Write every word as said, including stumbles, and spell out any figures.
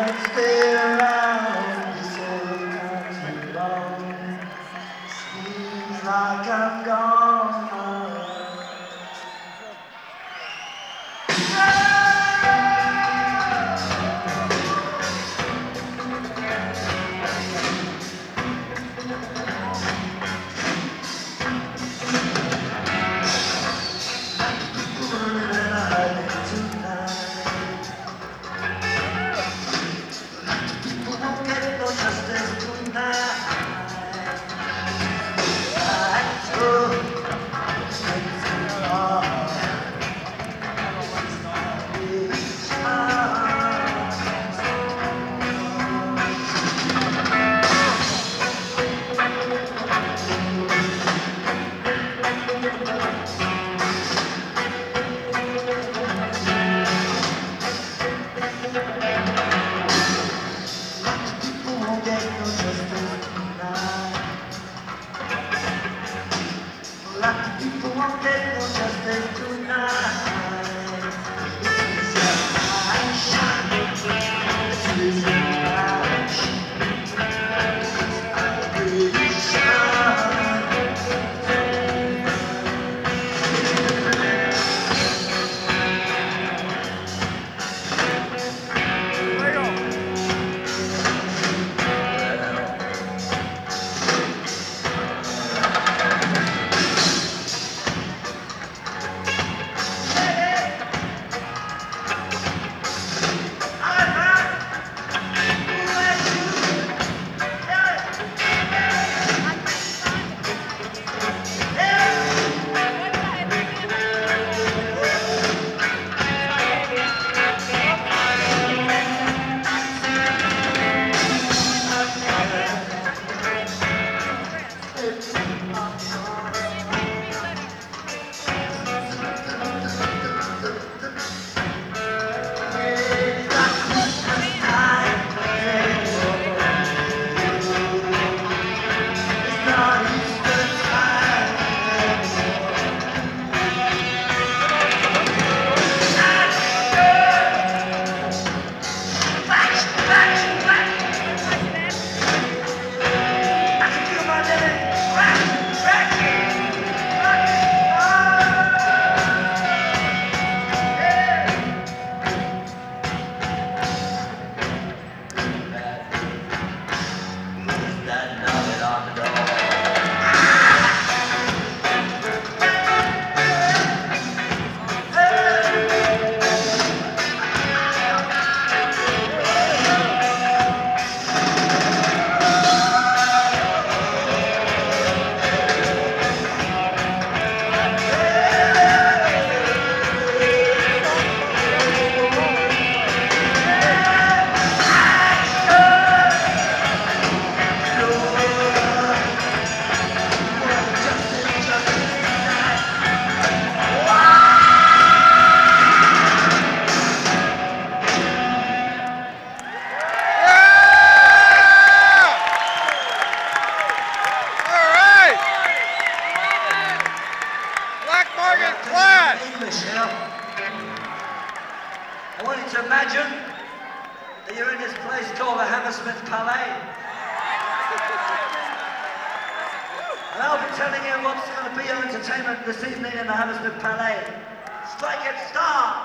stay around. You say not too long. Seems like I'm gone forever. People won't get no justice tonight. It's just my English here. I want you to imagine that you're in this place called the Hammersmith Palais. And I'll be telling you what's going to be your entertainment this evening in the Hammersmith Palais. Strike it, start!